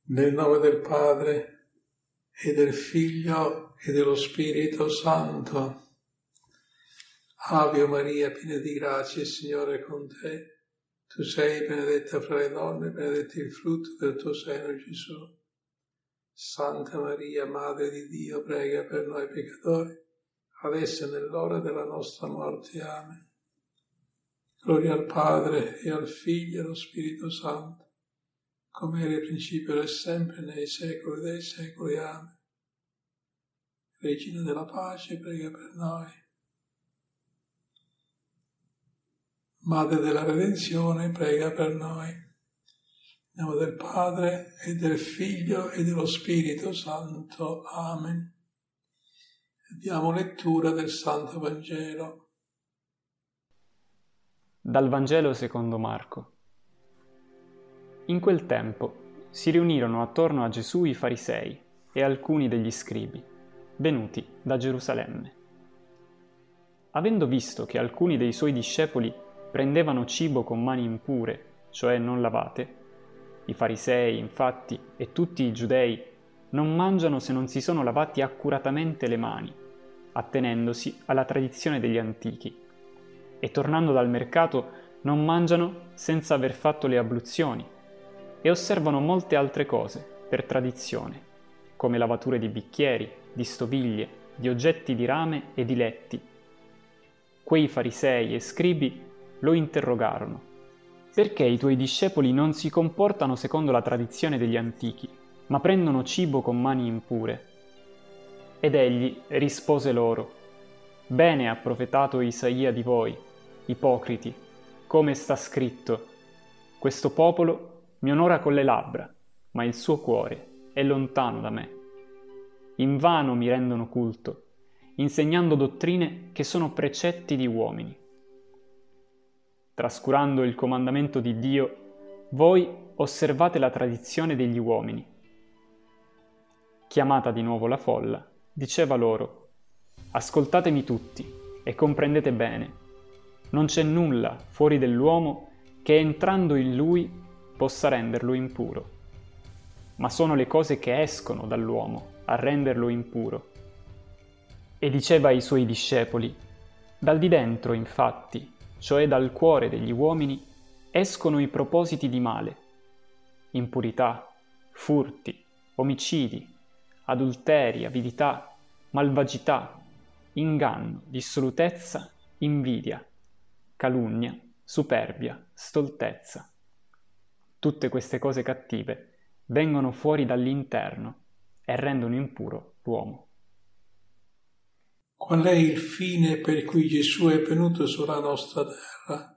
Nel nome del Padre e del Figlio e dello Spirito Santo. Ave Maria, piena di grazia, il Signore è con te. Tu sei benedetta fra le donne, benedetto il frutto del tuo seno, Gesù. Santa Maria, Madre di Dio, prega per noi peccatori, adesso e nell'ora della nostra morte. Amen. Gloria al Padre e al Figlio e allo Spirito Santo, come era il principio e sempre, nei secoli dei secoli. Amen. Regina della pace, prega per noi. Madre della redenzione, prega per noi. Nel nome del Padre e del Figlio e dello Spirito Santo. Amen. Diamo lettura del Santo Vangelo. Dal Vangelo secondo Marco. In quel tempo si riunirono attorno a Gesù i farisei e alcuni degli scribi, venuti da Gerusalemme. Avendo visto che alcuni dei suoi discepoli prendevano cibo con mani impure, cioè non lavate, i farisei, infatti, e tutti i giudei non mangiano se non si sono lavati accuratamente le mani, attenendosi alla tradizione degli antichi, e tornando dal mercato non mangiano senza aver fatto le abluzioni, e osservano molte altre cose per tradizione, come lavature di bicchieri, di stoviglie, di oggetti di rame e di letti. Quei farisei e scribi lo interrogarono: perché i tuoi discepoli non si comportano secondo la tradizione degli antichi, ma prendono cibo con mani impure? Ed egli rispose loro: bene ha profetato Isaia di voi, ipocriti, come sta scritto: questo popolo mi onora con le labbra, ma il suo cuore è lontano da me. Invano mi rendono culto, insegnando dottrine che sono precetti di uomini. Trascurando il comandamento di Dio, voi osservate la tradizione degli uomini. Chiamata di nuovo la folla, diceva loro: ascoltatemi tutti e comprendete bene. Non c'è nulla fuori dell'uomo che entrando in lui possa renderlo impuro, ma sono le cose che escono dall'uomo a renderlo impuro. E diceva ai suoi discepoli: dal di dentro, infatti, cioè dal cuore degli uomini, escono i propositi di male, impurità, furti, omicidi, adulteri, avidità, malvagità, inganno, dissolutezza, invidia, calunnia, superbia, stoltezza. Tutte queste cose cattive vengono fuori dall'interno e rendono impuro l'uomo. Qual è il fine per cui Gesù è venuto sulla nostra terra?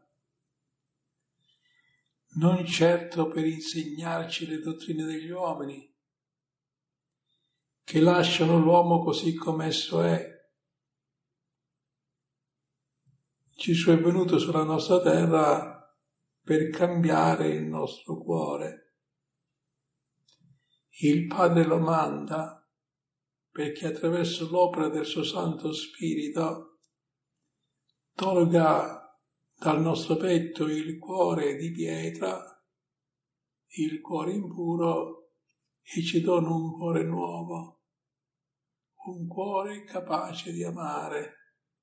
Non certo per insegnarci le dottrine degli uomini, che lasciano l'uomo così come esso è. Gesù è venuto sulla nostra terra per cambiare il nostro cuore. Il Padre lo manda perché attraverso l'opera del suo Santo Spirito tolga dal nostro petto il cuore di pietra, il cuore impuro, e ci dona un cuore nuovo, un cuore capace di amare,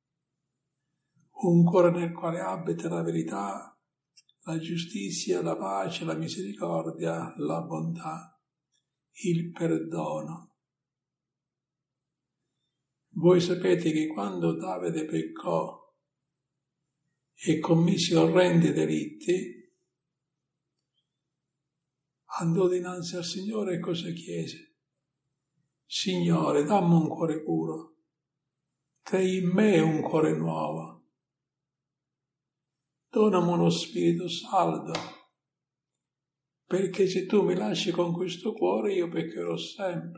un cuore nel quale abita la verità, la giustizia, la pace, la misericordia, la bontà, il perdono. Voi sapete che quando Davide peccò e commise orrendi delitti, andò dinanzi al Signore e cosa chiese? Signore, dammi un cuore puro, crei in me un cuore nuovo, donami uno spirito saldo, perché se tu mi lasci con questo cuore io peccherò sempre.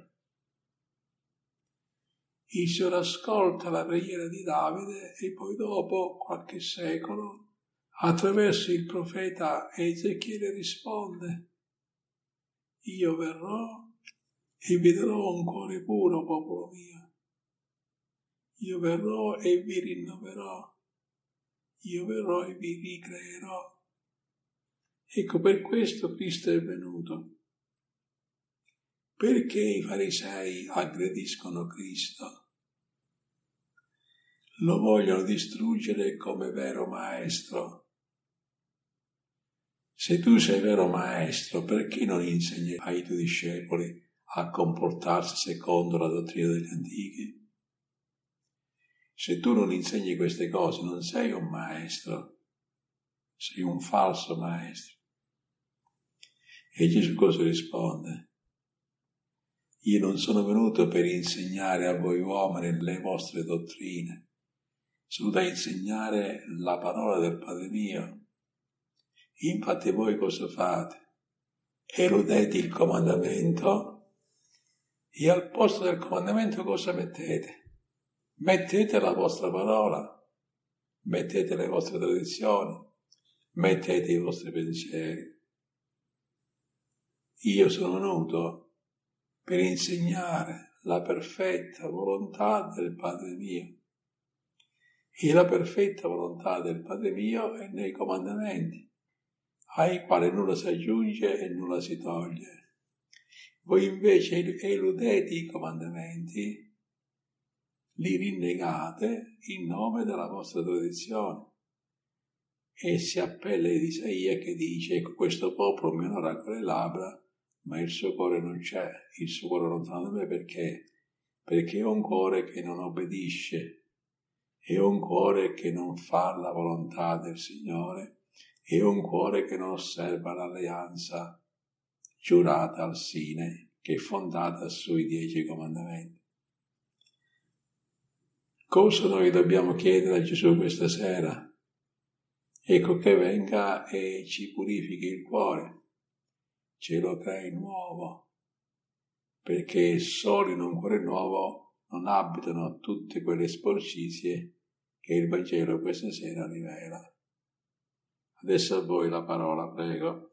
Il Signore ascolta la preghiera di Davide e poi dopo qualche secolo, attraverso il profeta Ezechiele, risponde: io verrò e vi darò un cuore puro, popolo mio. Io verrò e vi rinnoverò. Io verrò e vi ricreerò. Ecco, per questo Cristo è venuto. Perché i farisei aggrediscono Cristo? Lo vogliono distruggere come vero maestro. Se tu sei vero maestro, perché non insegni ai tuoi discepoli a comportarsi secondo la dottrina degli antichi? Se tu non insegni queste cose, non sei un maestro, sei un falso maestro. E Gesù cosa risponde? Io non sono venuto per insegnare a voi uomini le vostre dottrine, sono da insegnare la parola del Padre mio. Infatti voi cosa fate? Eludete il comandamento e al posto del comandamento cosa mettete? Mettete la vostra parola, mettete le vostre tradizioni, mettete i vostri pensieri. Io sono venuto per insegnare la perfetta volontà del Padre mio. E la perfetta volontà del Padre mio è nei comandamenti, ai quali nulla si aggiunge e nulla si toglie. Voi invece eludete i comandamenti, li rinnegate in nome della vostra tradizione. E si appella ad Isaia che dice: questo popolo mi onora con le labbra, ma il suo cuore non c'è, il suo cuore lontano da me. Perché? Perché è un cuore che non obbedisce, è un cuore che non fa la volontà del Signore, è un cuore che non osserva l'alleanza giurata al Sinai, che è fondata sui 10 comandamenti. Cosa noi dobbiamo chiedere a Gesù questa sera? Ecco che venga e ci purifichi il cuore, ce lo crei nuovo, perché solo in un cuore nuovo non abitano tutte quelle sporcizie che il Vangelo questa sera rivela. Adesso a voi la parola, prego.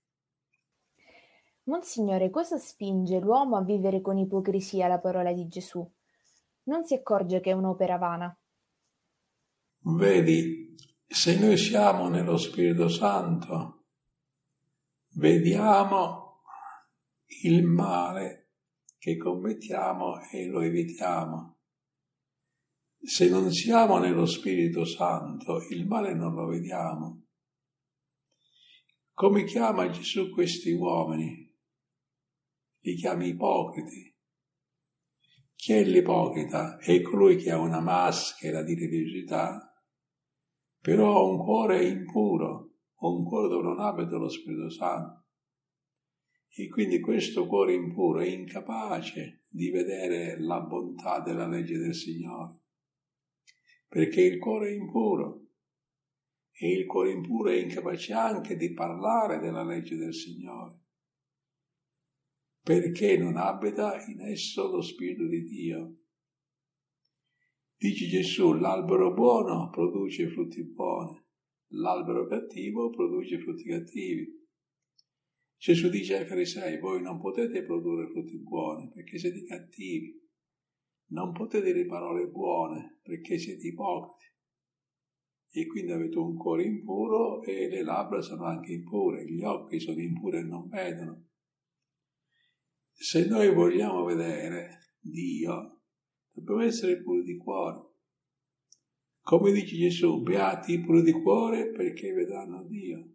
Monsignore, cosa spinge l'uomo a vivere con ipocrisia la parola di Gesù? Non si accorge che è un'opera vana. Vedi, se noi siamo nello Spirito Santo, vediamo il male che commettiamo e lo evitiamo. Se non siamo nello Spirito Santo, il male non lo vediamo. Come chiama Gesù questi uomini? Li chiama ipocriti. Chi è l'ipocrita? È colui che ha una maschera di religiosità, però ha un cuore impuro, un cuore dove non abita lo Spirito Santo. E quindi questo cuore impuro è incapace di vedere la bontà della legge del Signore, perché il cuore è impuro, e il cuore impuro è incapace anche di parlare della legge del Signore, perché non abita in esso lo Spirito di Dio. Dice Gesù: l'albero buono produce frutti buoni, l'albero cattivo produce frutti cattivi. Gesù dice ai farisei: voi non potete produrre frutti buoni perché siete cattivi, non potete dire parole buone perché siete ipocriti, e quindi avete un cuore impuro e le labbra sono anche impure, gli occhi sono impuri e non vedono. Se noi vogliamo vedere Dio, dobbiamo essere puri di cuore. Come dice Gesù: beati i puri di cuore perché vedranno Dio.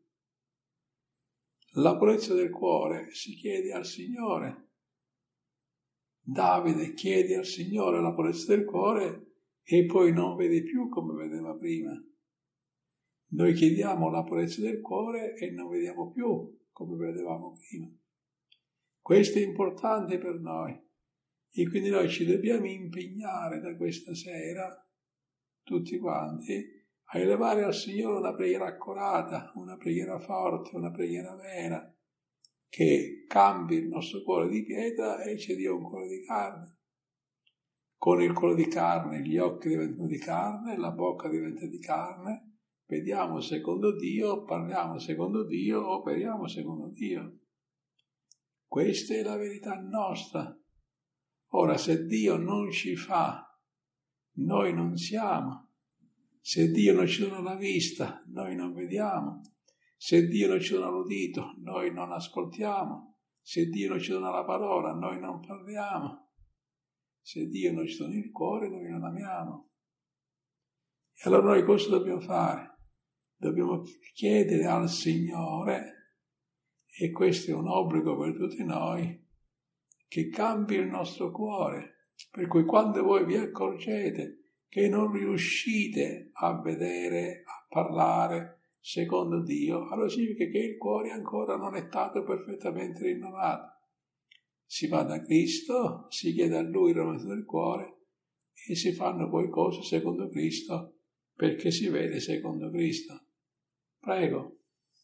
La purezza del cuore si chiede al Signore. Davide chiede al Signore la purezza del cuore e poi non vede più come vedeva prima. Noi chiediamo la purezza del cuore e non vediamo più come vedevamo prima. Questo è importante per noi e quindi noi ci dobbiamo impegnare da questa sera, tutti quanti, a elevare al Signore una preghiera accorata, una preghiera forte, una preghiera vera, che cambi il nostro cuore di pietra e ci dia un cuore di carne. Con il cuore di carne gli occhi diventano di carne, la bocca diventa di carne, vediamo secondo Dio, parliamo secondo Dio, operiamo secondo Dio. Questa è la verità nostra. Ora, se Dio non ci fa, noi non siamo. Se Dio non ci dona la vista, noi non vediamo. Se Dio non ci dona l'udito, noi non ascoltiamo. Se Dio non ci dona la parola, noi non parliamo. Se Dio non ci dona il cuore, noi non amiamo. E allora noi cosa dobbiamo fare? Dobbiamo chiedere al Signore, e questo è un obbligo per tutti noi, che cambi il nostro cuore. Per cui quando voi vi accorgete che non riuscite a vedere, a parlare secondo Dio, allora significa che il cuore ancora non è stato perfettamente rinnovato. Si va da Cristo, si chiede a Lui il rinnovamento del cuore e si fanno poi cose secondo Cristo, perché si vede secondo Cristo. Prego.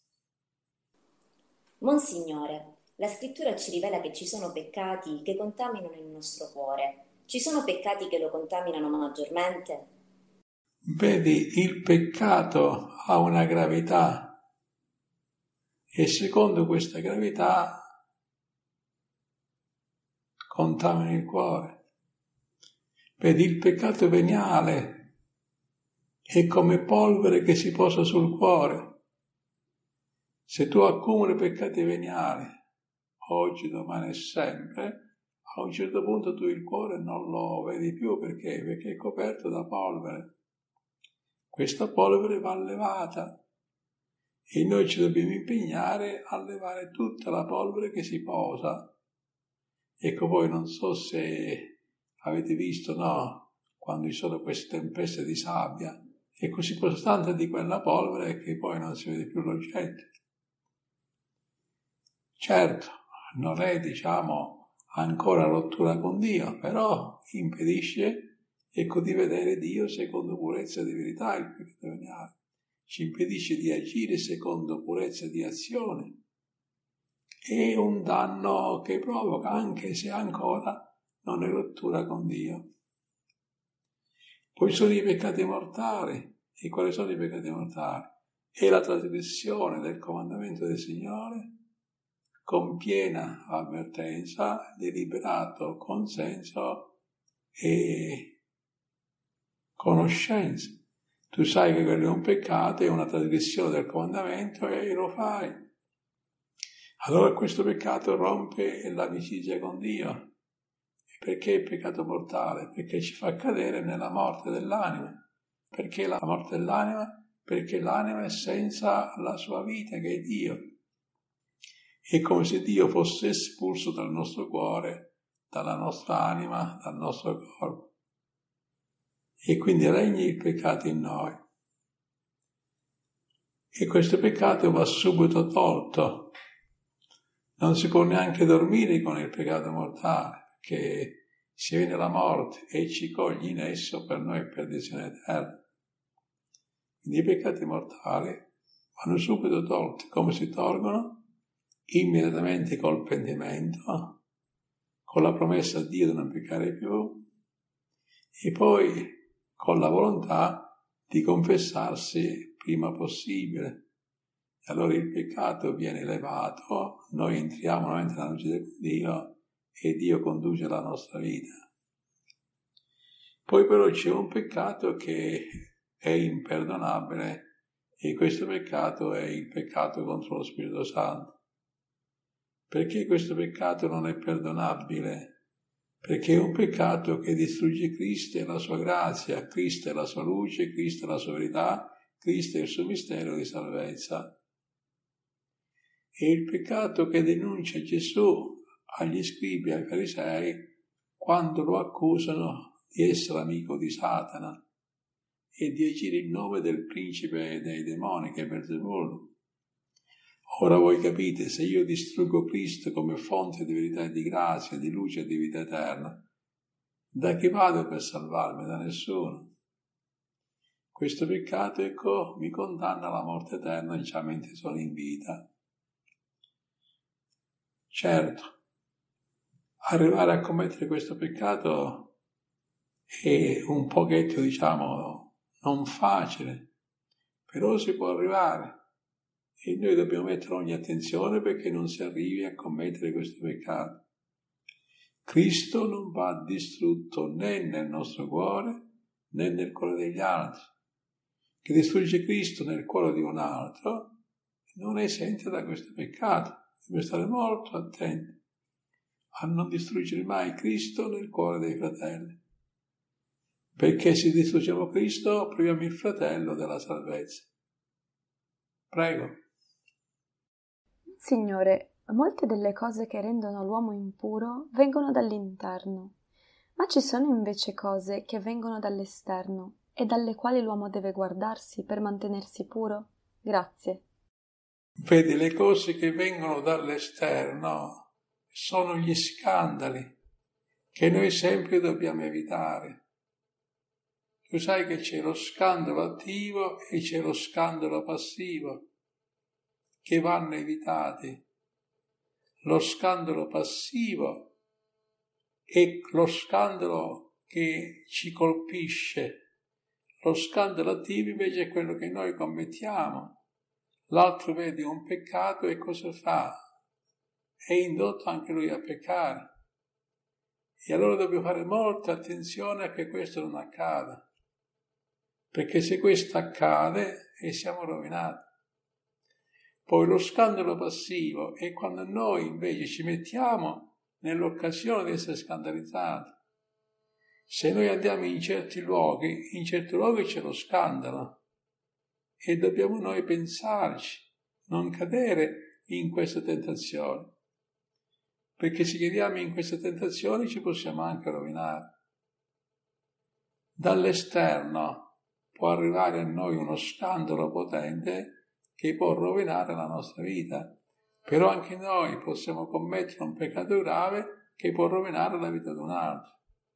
Monsignore, la scrittura ci rivela che ci sono peccati che contaminano il nostro cuore. Ci sono peccati che lo contaminano maggiormente? Vedi, il peccato ha una gravità e secondo questa gravità contamina il cuore. Vedi, il peccato veniale è come polvere che si posa sul cuore. Se tu accumuli peccati veniali, oggi, domani e sempre, a un certo punto tu il cuore non lo vedi più perché è coperto da polvere. Questa polvere va levata e noi ci dobbiamo impegnare a levare tutta la polvere che si posa. Ecco, voi non so se avete visto, no, quando ci sono queste tempeste di sabbia, ecco, si posa tanta di quella polvere che poi non si vede più l'oggetto. Certo, non è, ancora rottura con Dio, però impedisce, ecco, di vedere Dio secondo purezza di verità, il peccato veniale. Ci impedisce di agire secondo purezza di azione. È un danno che provoca, anche se ancora non è rottura con Dio. Poi sono i peccati mortali. E quali sono i peccati mortali? È la trasgressione del comandamento del Signore con piena avvertenza, deliberato consenso e conoscenza. Tu sai che quello è un peccato, è una trasgressione del comandamento e lo fai. Allora questo peccato rompe l'amicizia con Dio. E perché è peccato mortale? Perché ci fa cadere nella morte dell'anima. Perché la morte dell'anima? Perché l'anima è senza la sua vita, che è Dio. È come se Dio fosse espulso dal nostro cuore, dalla nostra anima, dal nostro corpo. E quindi regna il peccato in noi. E questo peccato va subito tolto. Non si può neanche dormire con il peccato mortale, perché se viene la morte e ci coglie in esso, per noi è perdizione eterna. Quindi i peccati mortali vanno subito tolti. Come si tolgono? Immediatamente col pentimento, con la promessa a Dio di non peccare più, e poi con la volontà di confessarsi prima possibile. E allora il peccato viene elevato, noi entriamo nuovamente nella luce di Dio e Dio conduce la nostra vita. Poi però c'è un peccato che è imperdonabile e questo peccato è il peccato contro lo Spirito Santo. Perché questo peccato non è perdonabile? Perché è un peccato che distrugge Cristo e la sua grazia, Cristo è la sua luce, Cristo è la sua verità, Cristo è il suo mistero di salvezza. È il peccato che denuncia Gesù agli scribi e ai farisei quando lo accusano di essere amico di Satana e di agire in nome del principe dei demoni che è Belzebul. Ora voi capite, se io distruggo Cristo come fonte di verità e di grazia, di luce e di vita eterna, da chi vado per salvarmi? Da nessuno. Questo peccato, ecco, mi condanna alla morte eterna già mentre sono in vita. Certo, arrivare a commettere questo peccato è un pochetto, non facile, però si può arrivare. E noi dobbiamo mettere ogni attenzione perché non si arrivi a commettere questo peccato. Cristo non va distrutto né nel nostro cuore né nel cuore degli altri. Chi distrugge Cristo nel cuore di un altro non è esente da questo peccato. Dobbiamo stare molto attenti a non distruggere mai Cristo nel cuore dei fratelli, perché se distruggiamo Cristo priviamo il fratello della salvezza. Prego. Signore, molte delle cose che rendono l'uomo impuro vengono dall'interno, ma ci sono invece cose che vengono dall'esterno e dalle quali l'uomo deve guardarsi per mantenersi puro? Grazie. Vedi, le cose che vengono dall'esterno sono gli scandali che noi sempre dobbiamo evitare. Tu sai che c'è lo scandalo attivo e c'è lo scandalo passivo, che vanno evitati. Lo scandalo passivo è lo scandalo che ci colpisce. Lo scandalo attivo invece è quello che noi commettiamo. L'altro vede un peccato e cosa fa? È indotto anche lui a peccare. E allora dobbiamo fare molta attenzione a che questo non accada. Perché se questo accade siamo rovinati. Poi lo scandalo passivo è quando noi invece ci mettiamo nell'occasione di essere scandalizzati. Se noi andiamo in certi luoghi c'è lo scandalo e dobbiamo noi pensarci, non cadere in queste tentazioni, perché se cadiamo in queste tentazioni ci possiamo anche rovinare. Dall'esterno può arrivare a noi uno scandalo potente che può rovinare la nostra vita, però anche noi possiamo commettere un peccato grave che può rovinare la vita di un altro.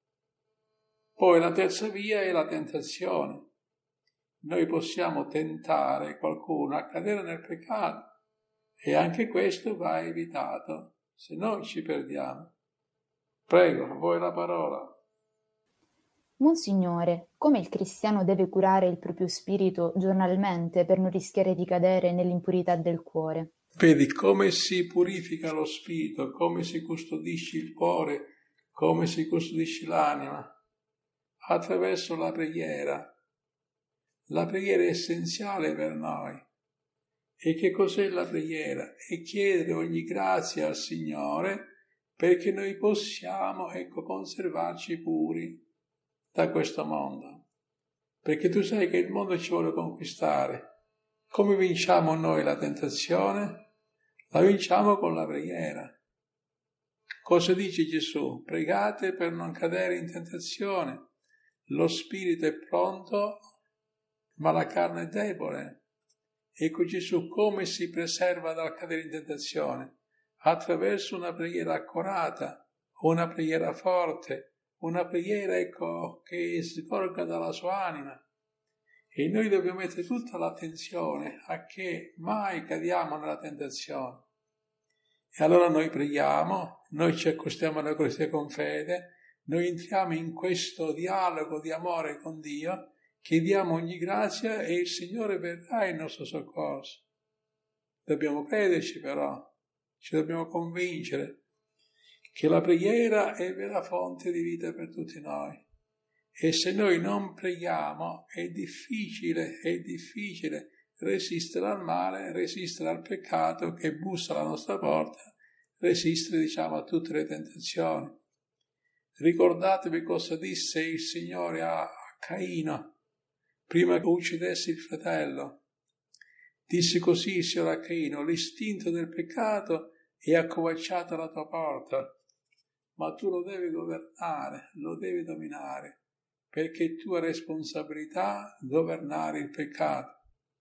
Poi la terza via è la tentazione. Noi possiamo tentare qualcuno a cadere nel peccato e anche questo va evitato, se no ci perdiamo. Prego, a voi la parola. Monsignore, come il cristiano deve curare il proprio spirito giornalmente per non rischiare di cadere nell'impurità del cuore? Vedi come si purifica lo spirito, come si custodisce il cuore, come si custodisce l'anima? Attraverso la preghiera. La preghiera è essenziale per noi. E che cos'è la preghiera? È chiedere ogni grazia al Signore perché noi possiamo, conservarci puri da questo mondo. Perché tu sai che il mondo ci vuole conquistare. Come vinciamo noi la tentazione? La vinciamo con la preghiera. Cosa dice Gesù? Pregate per non cadere in tentazione. Lo spirito è pronto, ma la carne è debole. Ecco Gesù come si preserva dal cadere in tentazione? Attraverso una preghiera accurata, una preghiera forte, una preghiera che sgorga dalla sua anima. E noi dobbiamo mettere tutta l'attenzione a che mai cadiamo nella tentazione. E allora noi preghiamo, noi ci accostiamo alla Eucaristia con fede, noi entriamo in questo dialogo di amore con Dio, chiediamo ogni grazia e il Signore verrà in nostro soccorso. Dobbiamo crederci però, ci dobbiamo convincere che la preghiera è vera fonte di vita per tutti noi. E se noi non preghiamo è difficile resistere al male, resistere al peccato che bussa alla nostra porta, resistere a tutte le tentazioni. Ricordatevi cosa disse il Signore a Caino prima che uccidesse il fratello. Disse così il Signore a Caino: l'istinto del peccato è accovacciato alla tua porta, ma tu lo devi governare, lo devi dominare, perché è tua responsabilità governare il peccato.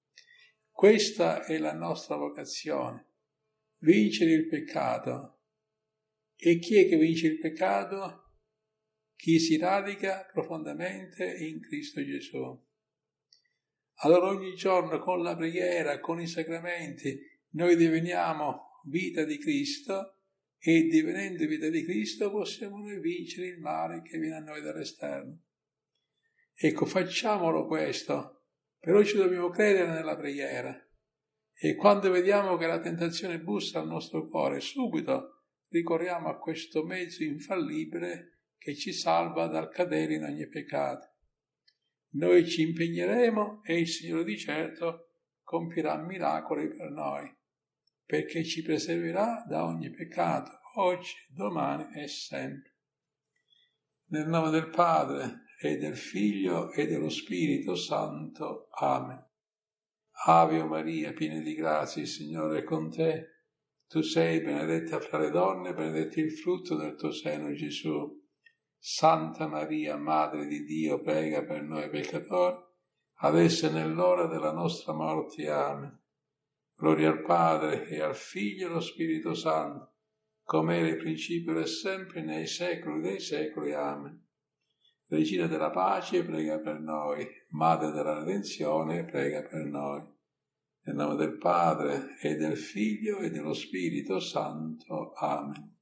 Questa è la nostra vocazione, vincere il peccato. E chi è che vince il peccato? Chi si radica profondamente in Cristo Gesù. Allora ogni giorno con la preghiera, con i sacramenti, noi diveniamo vita di Cristo e divenendo vita di Cristo possiamo noi vincere il male che viene a noi dall'esterno. Ecco, facciamolo questo, però ci dobbiamo credere nella preghiera. E quando vediamo che la tentazione bussa al nostro cuore, subito ricorriamo a questo mezzo infallibile che ci salva dal cadere in ogni peccato. Noi ci impegneremo e il Signore di certo compirà miracoli per noi, perché ci preserverà da ogni peccato, oggi, domani e sempre. Nel nome del Padre, e del Figlio, e dello Spirito Santo. Amen. Ave Maria, piena di grazia, il Signore è con te. Tu sei benedetta fra le donne, benedetto il frutto del tuo seno, Gesù. Santa Maria, Madre di Dio, prega per noi peccatori, adesso e nell'ora della nostra morte. Amen. Gloria al Padre, e al Figlio, e allo Spirito Santo, come era il principio e sempre, nei secoli dei secoli. Amen. Regina della pace, prega per noi. Madre della redenzione, prega per noi. Nel nome del Padre, e del Figlio, e dello Spirito Santo. Amen.